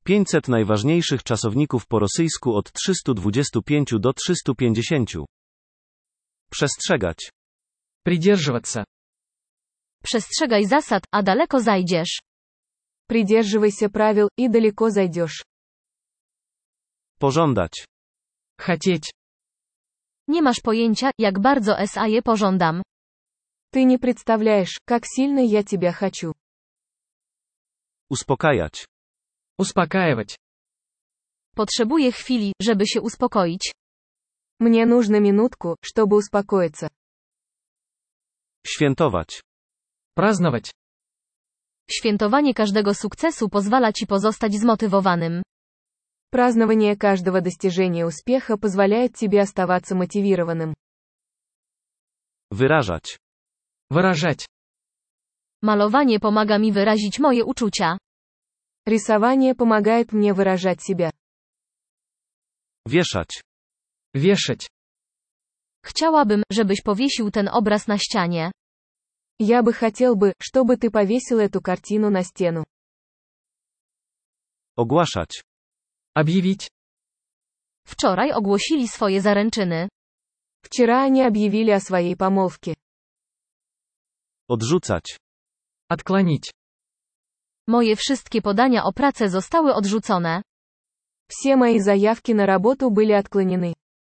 500 najważniejszych czasowników po rosyjsku od 325 do 350. Przestrzegać. Придерживаться. Przestrzegaj zasad, a daleko zajdziesz. Придерживайся правил, и далеко зайдешь. Pożądać. Хотеть. Nie masz pojęcia, jak bardzo je pożądam. Ты не представляешь, как сильно я тебя хочу. Uspokajać. Успокаивать. Potrzebuję chwili, żeby się uspokoić. Мне нужно минутку, чтобы успокоиться. Świętować. Праздновать. Świętowanie każdego sukcesu pozwala ci pozostać zmotywowanym. Празднование каждого достижения успеха позволяет тебе оставаться мотивированным. Wyrażać. Выражать. Malowanie pomaga mi wyrazić moje uczucia. Рисование помогает мне выражать себя. Wieszać. Вешать. Chciałabym, żebyś powiesił ten obraz na ścianie. Я бы хотел бы, чтобы ты повесил эту картину на стену. Ogłaszać. Объявить. Wczoraj ogłosili swoje zaręczyny. Вчера они объявили о своей помолвке. Odrzucać. Отклонить. Moje wszystkie podania o pracę zostały odrzucone. Все мои заявки на работу были отклонены.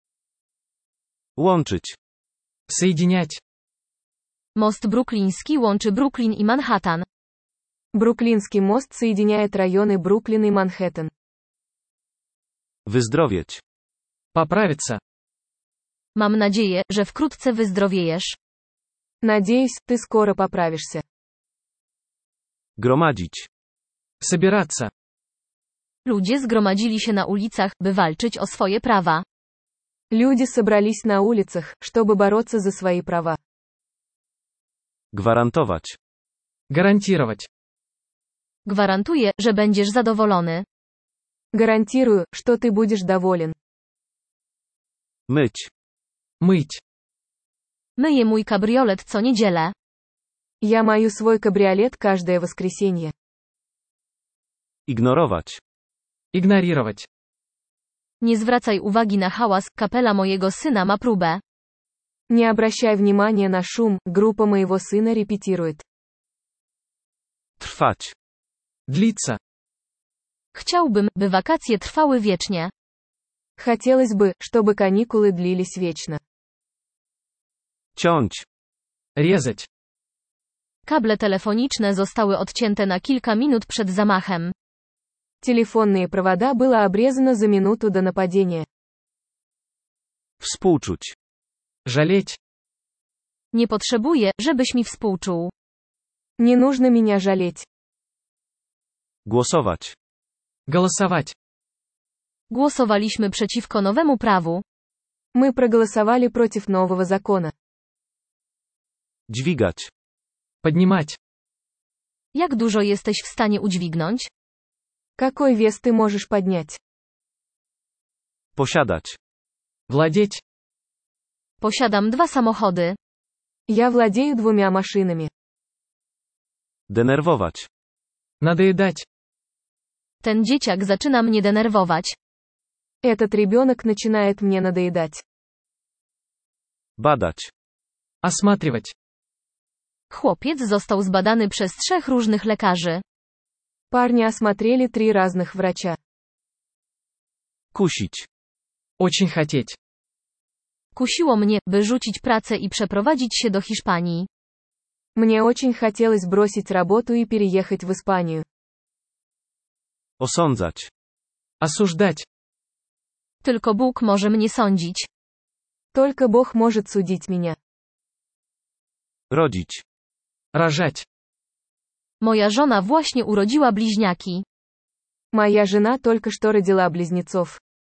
Łączyć. Соединять. Most brukliński łączy Brooklyn i Manhattan. Бруклинский мост соединяет районы Бруклин и Манхэттен. Wyzdrowieć. Поправиться. Mam nadzieję, że wkrótce wyzdrowiejesz. Надеюсь, ты скоро поправишься. Gromadzić. Собираться. Ludzie zgromadzili się na ulicach, by walczyć o swoje prawa. Люди собрались на улицах, чтобы бороться за свои права. Gwarantować. Гарантировать. Gwarantuję, że będziesz zadowolony. Гарантирую, что ты будешь доволен. Myć. Мыть. Myję mój kabriolet co niedzielę. Я мою свой кабриолет каждое воскресенье. Ignorować. Игнорировать. Nie zwracaj uwagi na hałas, kapela mojego syna ma próbę. Не обращай внимания на шум, группа моего сына репетирует. Trwać. Длиться. Chciałbym, by wakacje trwały wiecznie. Хотелось бы, чтобы каникулы длились вечно. Ciąć. Резать. Kable telefoniczne zostały odcięte na kilka minut przed zamachem. Телефонные провода было обрезано за минуту до нападения. Współczuć. Жалеть. Nie potrzebuję, żebyś mi współczuł. Не нужно меня жалеть. Głosować. Голосовать. Głosowaliśmy przeciwko nowemu prawu. Мы проголосовали против нового закона. Dźwigać. Поднимать. Jak dużo jesteś w stanie udźwignąć? Какой вес ты можешь поднять? Posiadać. Владеть. Posiadam 2 samochody. Я владею 2 машинами. Denerwować. Надоедать. Ten dzieciak zaczyna mnie denerwować. Этот ребенок начинает мне надоедать. Badać. Осматривать. Chłopiec został zbadany przez 3 różnych lekarzy. Парня осмотрели 3 разных врача. Kusić. Очень хотеть. Kusiło mnie, by rzucić pracę i przeprowadzić się do Hiszpanii. Мне очень хотелось бросить работу и переехать в Испанию. Osądzać. Осуждать. Tylko Bóg może mnie sądzić. Только Бог может судить меня. Rodzić. Рожать. Moja żona właśnie urodziła bliźniaki. Моя жена только что родила близнецов.